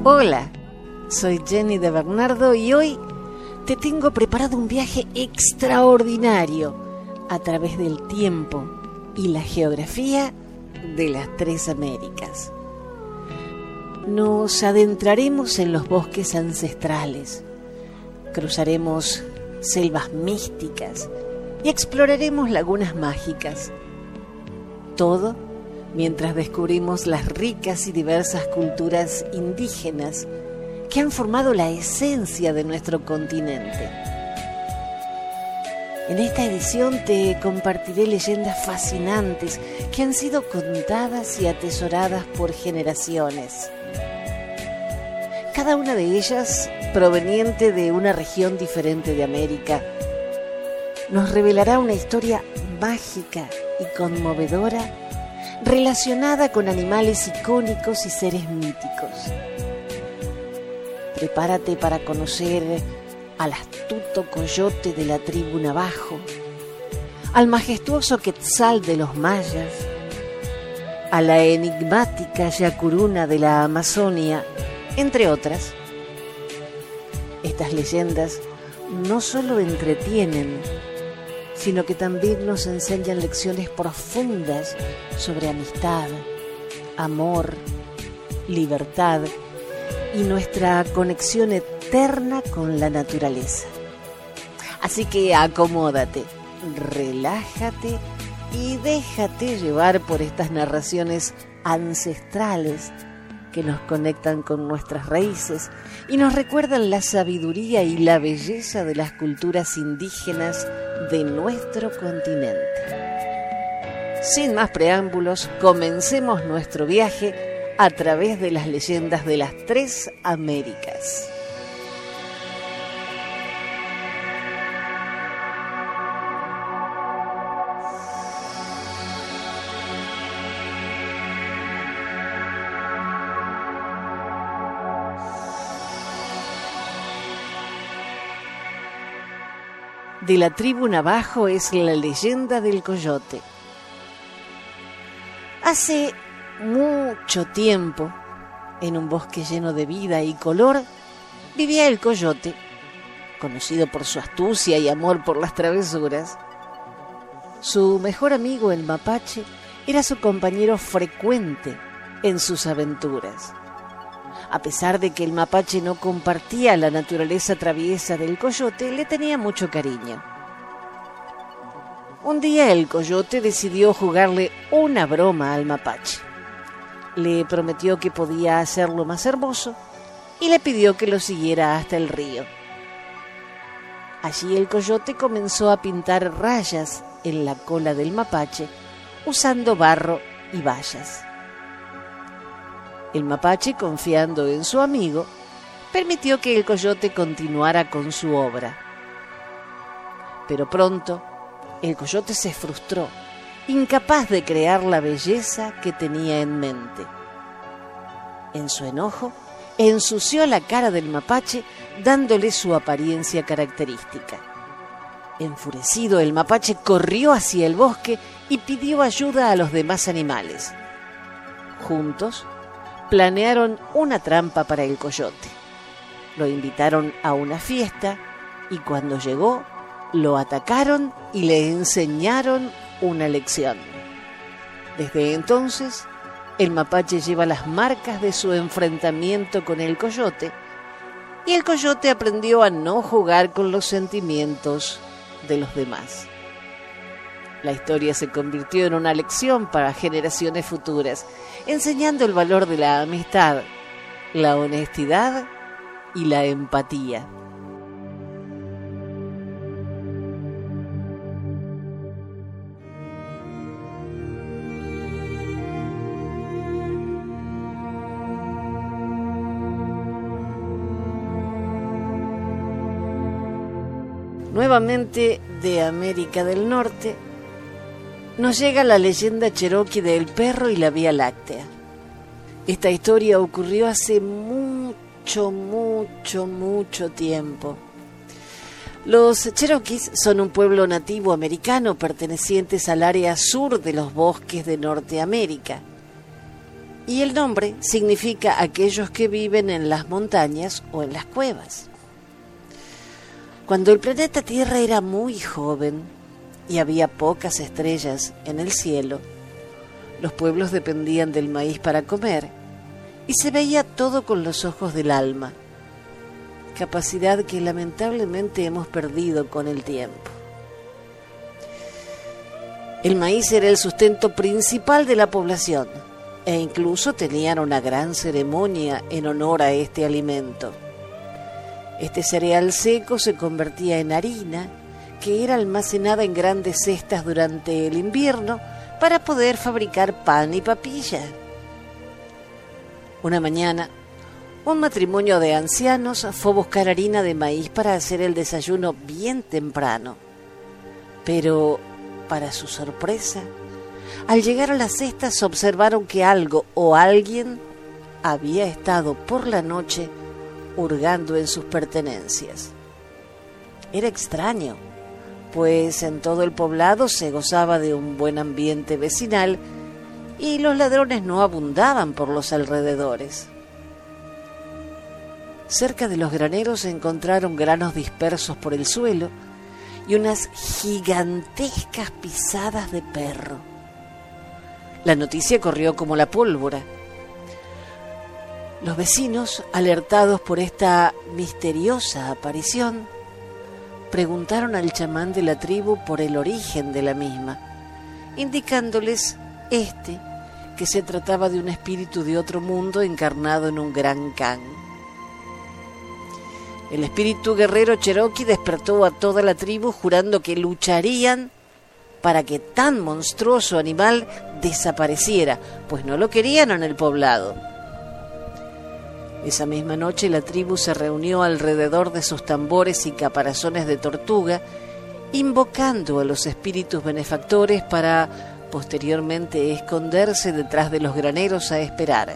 Hola, soy Jenny de Bernardo y hoy te tengo preparado un viaje extraordinario a través del tiempo y la geografía de las tres Américas. Nos adentraremos en los bosques ancestrales, cruzaremos selvas místicas y exploraremos lagunas mágicas. Todo mientras descubrimos las ricas y diversas culturas indígenas que han formado la esencia de nuestro continente. En esta edición te compartiré leyendas fascinantes que han sido contadas y atesoradas por generaciones. Cada una de ellas proveniente de una región diferente de América, nos revelará una historia mágica y conmovedora relacionada con animales icónicos y seres míticos. Prepárate para conocer al astuto coyote de la tribu Navajo, al majestuoso quetzal de los mayas, a la enigmática yacuruna de la Amazonia, entre otras. Estas leyendas no solo entretienen, sino que también nos enseñan lecciones profundas sobre amistad, amor, libertad y nuestra conexión eterna con la naturaleza. Así que acomódate, relájate y déjate llevar por estas narraciones ancestrales que nos conectan con nuestras raíces y nos recuerdan la sabiduría y la belleza de las culturas indígenas de nuestro continente. Sin más preámbulos, comencemos nuestro viaje a través de las leyendas de las tres Américas. De la tribu Navajo es la leyenda del coyote. Hace mucho tiempo, en un bosque lleno de vida y color, vivía el coyote, conocido por su astucia y amor por las travesuras. Su mejor amigo, el mapache, era su compañero frecuente en sus aventuras. A pesar de que el mapache no compartía la naturaleza traviesa del coyote, le tenía mucho cariño. Un día el coyote decidió jugarle una broma al mapache. Le prometió que podía hacerlo más hermoso y le pidió que lo siguiera hasta el río. Allí el coyote comenzó a pintar rayas en la cola del mapache usando barro y bayas. El mapache, confiando en su amigo, permitió que el coyote continuara con su obra. Pero pronto, el coyote se frustró, incapaz de crear la belleza que tenía en mente. En su enojo, ensució la cara del mapache, dándole su apariencia característica. Enfurecido, el mapache corrió hacia el bosque y pidió ayuda a los demás animales. Juntos, planearon una trampa para el coyote. Lo invitaron a una fiesta y cuando llegó, lo atacaron y le enseñaron una lección. Desde entonces, el mapache lleva las marcas de su enfrentamiento con el coyote y el coyote aprendió a no jugar con los sentimientos de los demás. La historia se convirtió en una lección para generaciones futuras, enseñando el valor de la amistad, la honestidad y la empatía. Nuevamente de América del Norte, nos llega la leyenda cherokee del perro y la Vía Láctea. Esta historia ocurrió hace mucho tiempo. Los cherokees son un pueblo nativo americano pertenecientes al área sur de los bosques de Norteamérica. y el nombre significa aquellos que viven en las montañas o en las cuevas. Cuando el planeta Tierra era muy joven y había pocas estrellas en el cielo, los pueblos dependían del maíz para comer y se veía todo con los ojos del alma, capacidad que lamentablemente hemos perdido con el tiempo. El maíz era el sustento principal de la población e incluso tenían una gran ceremonia en honor a este alimento. Este cereal seco se convertía en harina que era almacenada en grandes cestas durante el invierno para poder fabricar pan y papilla. Una mañana, un matrimonio de ancianos fue a buscar harina de maíz para hacer el desayuno bien temprano. Pero, para su sorpresa, al llegar a las cestas observaron que algo o alguien había estado por la noche hurgando en sus pertenencias. Era extraño, pues en todo el poblado se gozaba de un buen ambiente vecinal y los ladrones no abundaban por los alrededores. Cerca de los graneros se encontraron granos dispersos por el suelo y unas gigantescas pisadas de perro. La noticia corrió como la pólvora. Los vecinos, alertados por esta misteriosa aparición, preguntaron al chamán de la tribu por el origen de la misma, indicándoles que se trataba de un espíritu de otro mundo encarnado en un gran can. El espíritu guerrero cherokee despertó a toda la tribu jurando que lucharían para que tan monstruoso animal desapareciera, pues no lo querían en el poblado. Esa misma noche la tribu se reunió alrededor de sus tambores y caparazones de tortuga, invocando a los espíritus benefactores para posteriormente esconderse detrás de los graneros a esperar.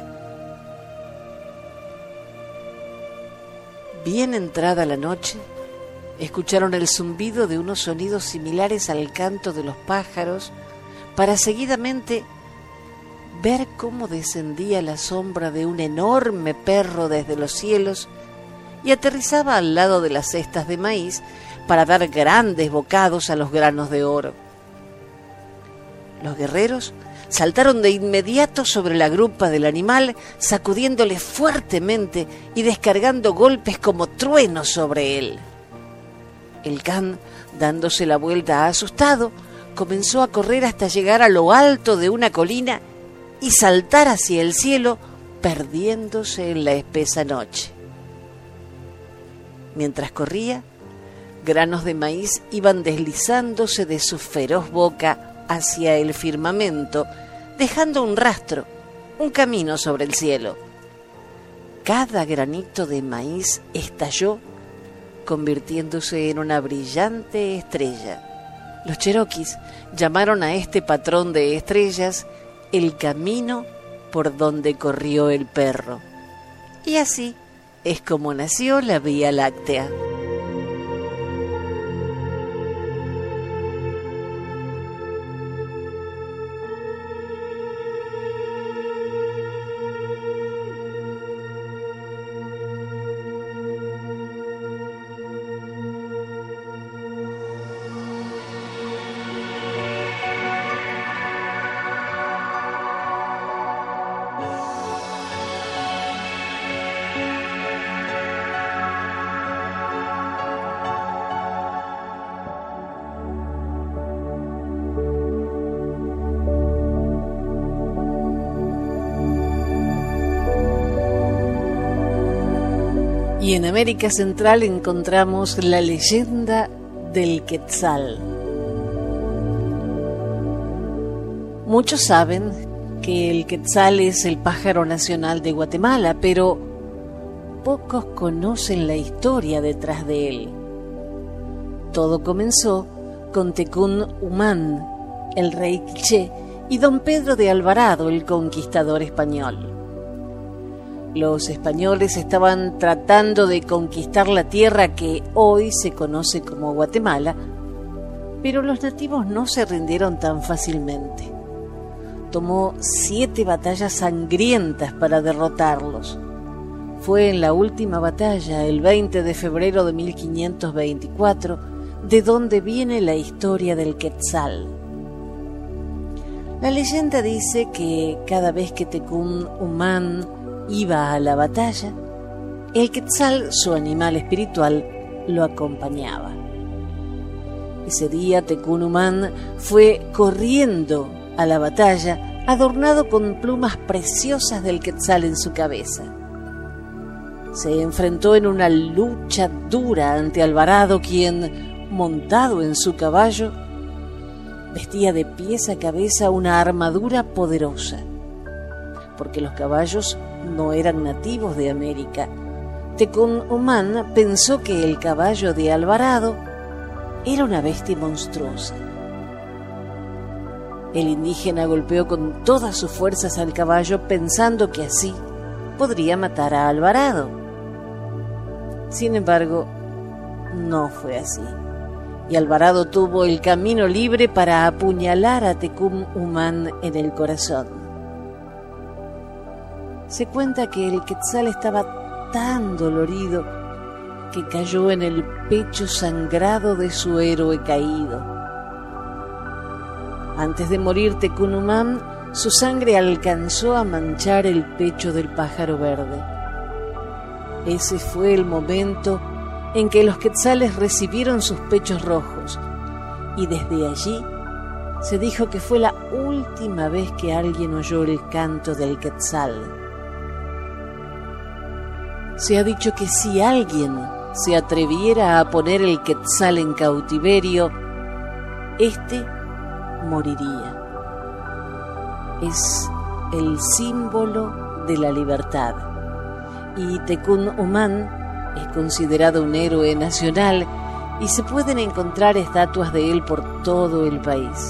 Bien entrada la noche, escucharon el zumbido de unos sonidos similares al canto de los pájaros, para seguidamente ver cómo descendía la sombra de un enorme perro desde los cielos y aterrizaba al lado de las cestas de maíz para dar grandes bocados a los granos de oro. Los guerreros saltaron de inmediato sobre la grupa del animal, sacudiéndole fuertemente y descargando golpes como truenos sobre él. El can, dándose la vuelta asustado, comenzó a correr hasta llegar a lo alto de una colina y saltar hacia el cielo, perdiéndose en la espesa noche. Mientras corría, granos de maíz iban deslizándose de su feroz boca hacia el firmamento, dejando un rastro, un camino sobre el cielo. Cada granito de maíz estalló, convirtiéndose en una brillante estrella. Los cherokees llamaron a este patrón de estrellas el camino por donde corrió el perro. Y así es como nació la Vía Láctea. Y en América Central encontramos la leyenda del Quetzal. Muchos saben que el Quetzal es el pájaro nacional de Guatemala, pero pocos conocen la historia detrás de él. Todo comenzó con Tecún Umán, el rey quiché, y don Pedro de Alvarado, el conquistador español. Los españoles estaban tratando de conquistar la tierra que hoy se conoce como Guatemala, pero los nativos no se rindieron tan fácilmente. tomó 7 batallas sangrientas para derrotarlos. Fue en la última batalla, el 20 de febrero de 1524, de donde viene la historia del Quetzal. La leyenda dice que cada vez que Tecún Umán iba a la batalla, el Quetzal, su animal espiritual, lo acompañaba. Ese día Tecún Umán fue corriendo a la batalla, adornado con plumas preciosas del Quetzal en su cabeza. Se enfrentó en una lucha dura ante Alvarado, quien, montado en su caballo, vestía de pies a cabeza una armadura poderosa. Porque los caballos no eran nativos de América, Tecún Umán pensó que el caballo de Alvarado era una bestia monstruosa. El indígena golpeó con todas sus fuerzas al caballo, pensando que así podría matar a Alvarado. Sin embargo, no fue así, y Alvarado tuvo el camino libre para apuñalar a Tecún Umán en el corazón. Se cuenta que el Quetzal estaba tan dolorido que cayó en el pecho sangrado de su héroe caído. Antes de morir Tecún Umán, su sangre alcanzó a manchar el pecho del pájaro verde. Ese fue el momento en que los quetzales recibieron sus pechos rojos, y desde allí se dijo que fue la última vez que alguien oyó el canto del Quetzal. Se ha dicho que si alguien se atreviera a poner el Quetzal en cautiverio, éste moriría. Es el símbolo de la libertad, y Tecún Umán es considerado un héroe nacional y se pueden encontrar estatuas de él por todo el país.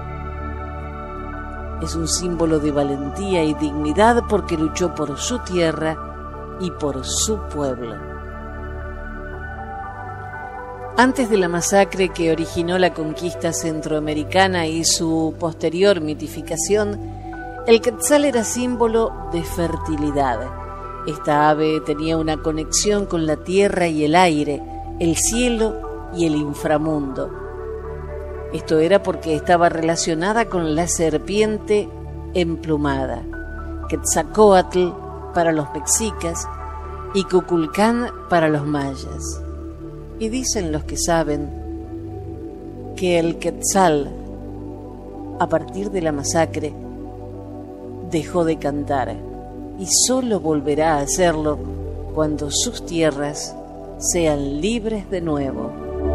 Es un símbolo de valentía y dignidad porque luchó por su tierra y por su pueblo. Antes de la masacre que originó la conquista centroamericana y su posterior mitificación, el Quetzal era símbolo de fertilidad. Esta ave tenía una conexión con la tierra y el aire, el cielo y el inframundo. Esto era porque estaba relacionada con la serpiente emplumada, Quetzalcóatl para los mexicas y Kukulcán para los mayas. Y dicen los que saben que el Quetzal, a partir de la masacre, dejó de cantar y solo volverá a hacerlo cuando sus tierras sean libres de nuevo.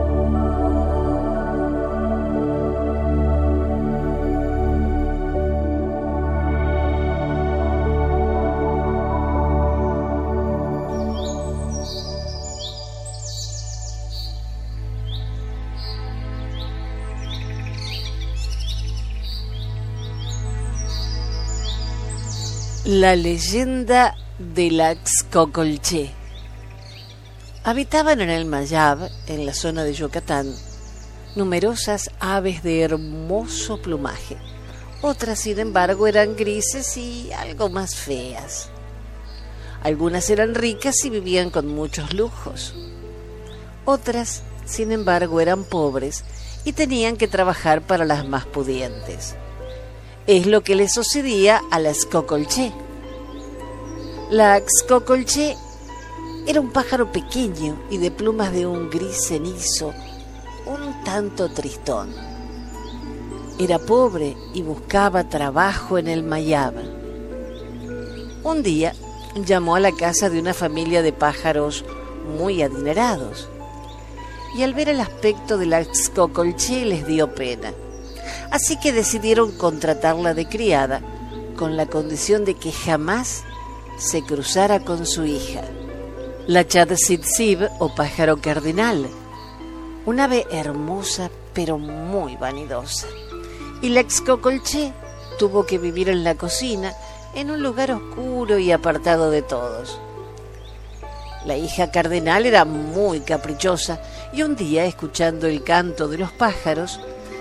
La leyenda de la Xcocolché. Habitaban en el Mayab, en la zona de Yucatán, numerosas aves de hermoso plumaje. Otras, sin embargo, eran grises y algo más feas. Algunas eran ricas y vivían con muchos lujos. Otras, sin embargo, eran pobres y tenían que trabajar para las más pudientes. Es lo que le sucedía a la Xcocolché. La Xcocolché era un pájaro pequeño y de plumas de un gris cenizo, un tanto tristón. Era pobre y buscaba trabajo en el Mayab. Un día llamó a la casa de una familia de pájaros muy adinerados, y al ver el aspecto de la Xcocolché les dio pena. Así que decidieron contratarla de criada, con la condición de que jamás se cruzara con su hija, la Chadsitzib o pájaro cardinal, un ave hermosa pero muy vanidosa. Y la Xcocolché tuvo que vivir en la cocina, en un lugar oscuro y apartado de todos. La hija cardenal era muy caprichosa y un día, escuchando el canto de los pájaros,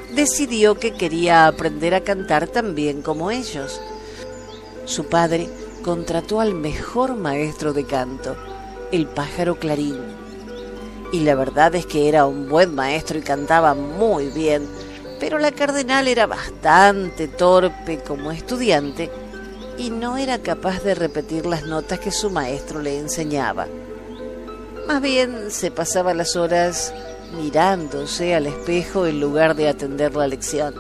decidió que quería aprender a cantar tan bien como ellos. Su padre contrató al mejor maestro de canto, el pájaro Clarín. Y la verdad es que era un buen maestro y cantaba muy bien, pero la cardenal era bastante torpe como estudiante y no era capaz de repetir las notas que su maestro le enseñaba. Más bien se pasaba las horas mirándose al espejo en lugar de atender la lección.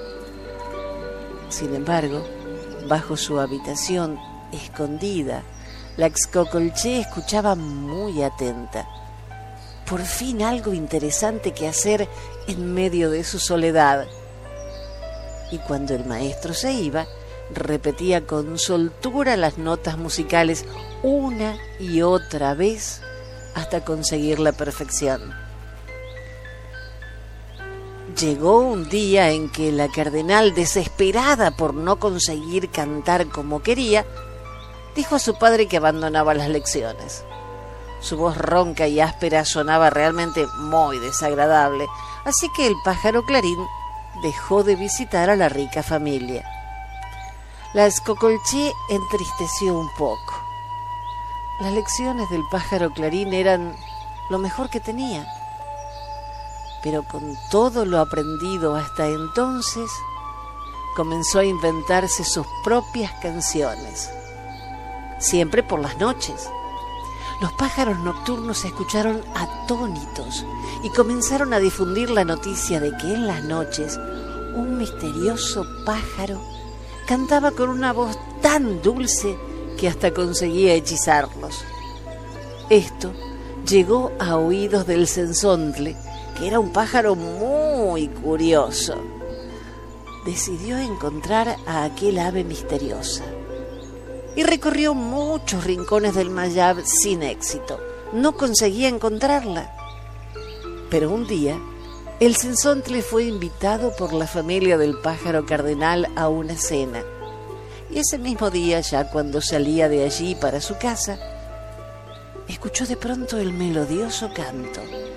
Sin embargo, bajo su habitación, escondida, la Xocolché escuchaba muy atenta. Por fin algo interesante que hacer en medio de su soledad. Y cuando el maestro se iba, repetía con soltura las notas musicales una y otra vez hasta conseguir la perfección. Llegó un día en que la cardenal, desesperada por no conseguir cantar como quería, dijo a su padre que abandonaba las lecciones. Su voz ronca y áspera sonaba realmente muy desagradable, así que el pájaro Clarín dejó de visitar a la rica familia. La Xocolché entristeció un poco. Las lecciones del pájaro Clarín eran lo mejor que tenía. Pero con todo lo aprendido hasta entonces, comenzó a inventarse sus propias canciones, siempre por las noches. Los pájaros nocturnos se escucharon atónitos y comenzaron a difundir la noticia de que en las noches un misterioso pájaro cantaba con una voz tan dulce que hasta conseguía hechizarlos. Esto llegó a oídos del censontle, que era un pájaro muy curioso. Decidió encontrar a aquel ave misteriosa y recorrió muchos rincones del Mayab sin éxito. No conseguía encontrarla. Pero un día, el censontle fue invitado por la familia del pájaro cardenal a una cena. Y ese mismo día, ya cuando salía de allí para su casa, escuchó de pronto el melodioso canto.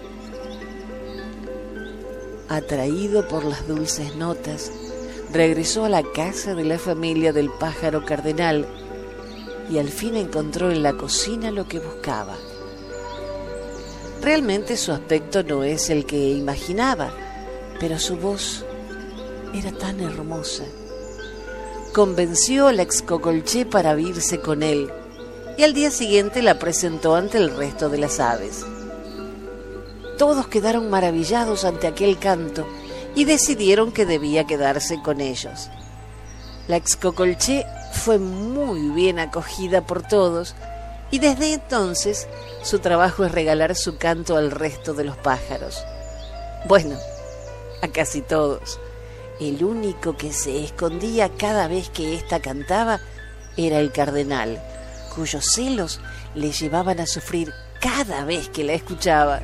Atraído por las dulces notas, regresó a la casa de la familia del pájaro cardenal y al fin encontró en la cocina lo que buscaba. Realmente su aspecto no es el que imaginaba, pero su voz era tan hermosa. Convenció a la Xocolché para irse con él y al día siguiente la presentó ante el resto de las aves. Todos quedaron maravillados ante aquel canto y decidieron que debía quedarse con ellos. La Xocolché fue muy bien acogida por todos y desde entonces su trabajo es regalar su canto al resto de los pájaros. Bueno, a casi todos. El único que se escondía cada vez que ésta cantaba era el cardenal, cuyos celos le llevaban a sufrir cada vez que la escuchaba.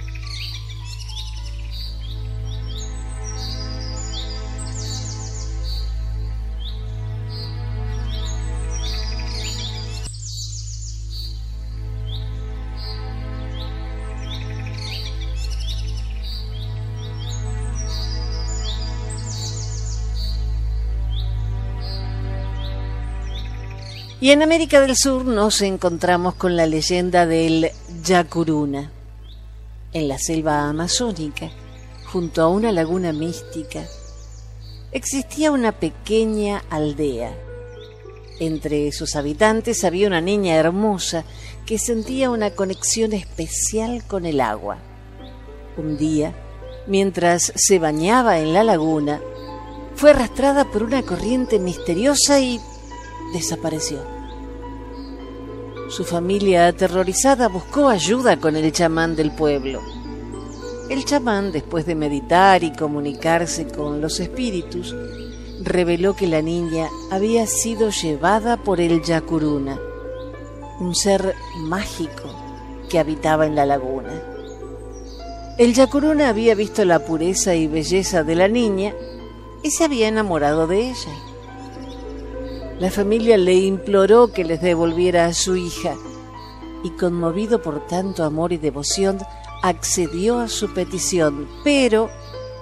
Y en América del Sur nos encontramos con la leyenda del Yacuruna. En la selva amazónica, junto a una laguna mística, existía una pequeña aldea. Entre sus habitantes había una niña hermosa que sentía una conexión especial con el agua. Un día, mientras se bañaba en la laguna, fue arrastrada por una corriente misteriosa y desapareció. Su familia, aterrorizada, buscó ayuda con el chamán del pueblo. El chamán, después de meditar y comunicarse con los espíritus, reveló que la niña había sido llevada por el Yacuruna, un ser mágico que habitaba en la laguna. El Yacuruna había visto la pureza y belleza de la niña y se había enamorado de ella. La familia le imploró que les devolviera a su hija y, conmovido por tanto amor y devoción, accedió a su petición, pero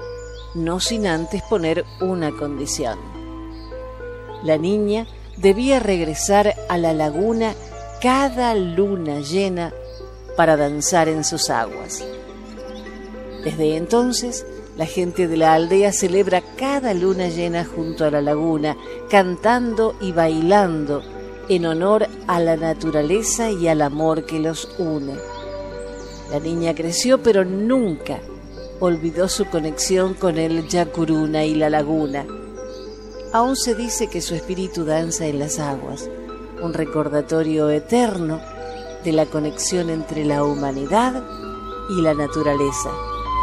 no sin antes poner una condición. La niña debía regresar a la laguna cada luna llena para danzar en sus aguas. Desde entonces, la gente de la aldea celebra cada luna llena junto a la laguna, cantando y bailando en honor a la naturaleza y al amor que los une. La niña creció, pero nunca olvidó su conexión con el Yacuruna y la laguna. Aún se dice que su espíritu danza en las aguas, un recordatorio eterno de la conexión entre la humanidad y la naturaleza.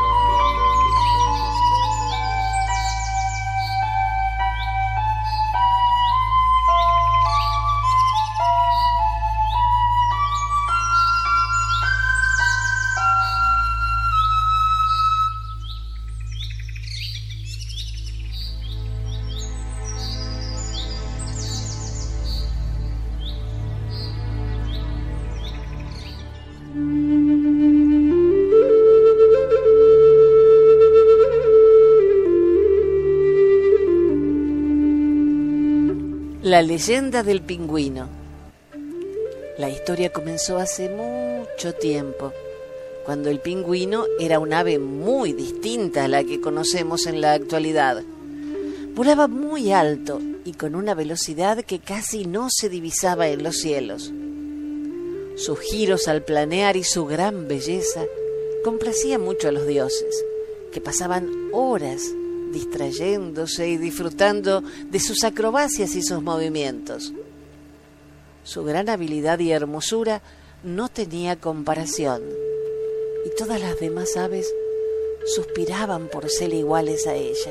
La leyenda del pingüino. La historia comenzó hace mucho tiempo, cuando el pingüino era un ave muy distinta a la que conocemos en la actualidad. Volaba muy alto y con una velocidad que casi no se divisaba en los cielos. Sus giros al planear y su gran belleza complacía mucho a los dioses, que pasaban horas distrayéndose y disfrutando de sus acrobacias y sus movimientos. Su gran habilidad y hermosura no tenía comparación, y todas las demás aves suspiraban por ser iguales a ella.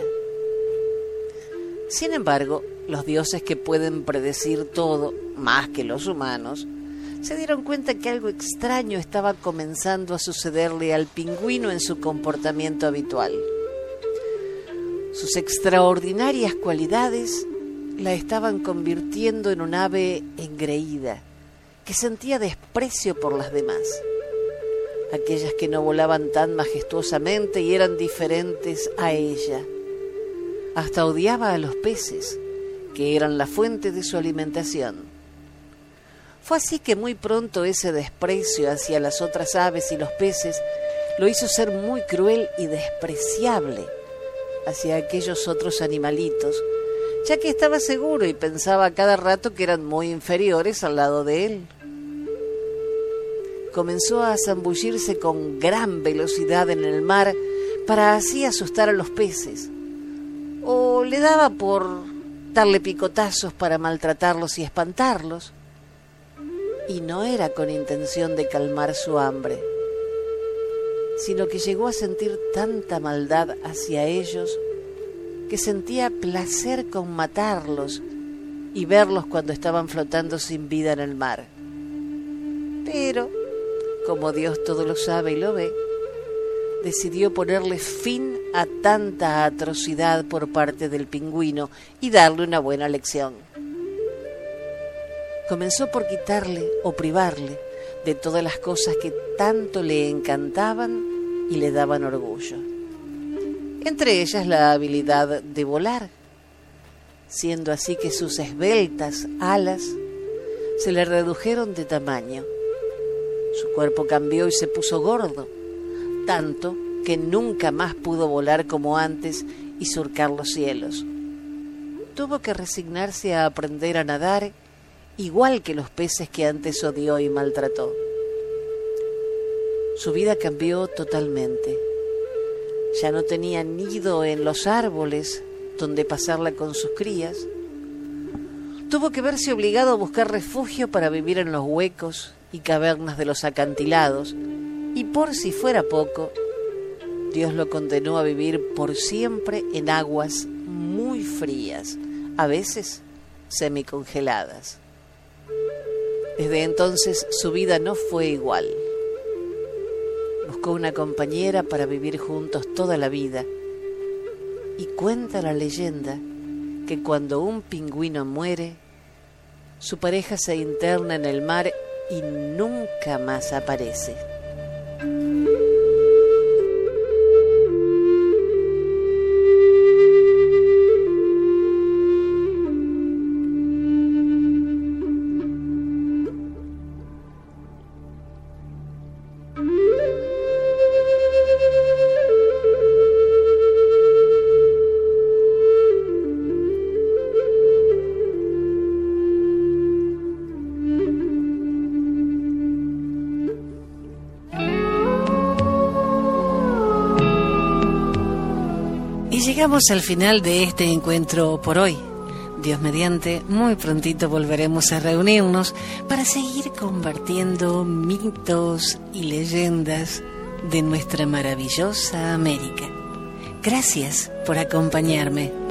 Sin embargo, los dioses, que pueden predecir todo más que los humanos, se dieron cuenta que algo extraño estaba comenzando a sucederle al pingüino en su comportamiento habitual. Sus extraordinarias cualidades la estaban convirtiendo en un ave engreída, que sentía desprecio por las demás, aquellas que no volaban tan majestuosamente y eran diferentes a ella. Hasta odiaba a los peces, que eran la fuente de su alimentación. Fue así que muy pronto ese desprecio hacia las otras aves y los peces lo hizo ser muy cruel y despreciable hacia aquellos otros animalitos, ya que estaba seguro y pensaba a cada rato que eran muy inferiores al lado de él. Comenzó a zambullirse con gran velocidad en el mar para así asustar a los peces, o le daba por darle picotazos para maltratarlos y espantarlos, y no era con intención de calmar su hambre, sino que llegó a sentir tanta maldad hacia ellos que sentía placer con matarlos y verlos cuando estaban flotando sin vida en el mar. Pero, como Dios todo lo sabe y lo ve, decidió ponerle fin a tanta atrocidad por parte del pingüino y darle una buena lección. Comenzó por quitarle o privarle de todas las cosas que tanto le encantaban y le daban orgullo. Entre ellas la habilidad de volar, siendo así que sus esbeltas alas se le redujeron de tamaño. Su cuerpo cambió y se puso gordo, tanto que nunca más pudo volar como antes y surcar los cielos. Tuvo que resignarse a aprender a nadar, igual que los peces que antes odió y maltrató. Su vida cambió totalmente. Ya no tenía nido en los árboles donde pasarla con sus crías. Tuvo que verse obligado a buscar refugio para vivir en los huecos y cavernas de los acantilados, y por si fuera poco, Dios lo condenó a vivir por siempre en aguas muy frías, a veces semicongeladas. Desde entonces su vida no fue igual. Buscó una compañera para vivir juntos toda la vida, y cuenta la leyenda que cuando un pingüino muere, su pareja se interna en el mar y nunca más aparece. Llegamos al final de este encuentro por hoy. Dios mediante, muy prontito volveremos a reunirnos para seguir compartiendo mitos y leyendas de nuestra maravillosa América. Gracias por acompañarme.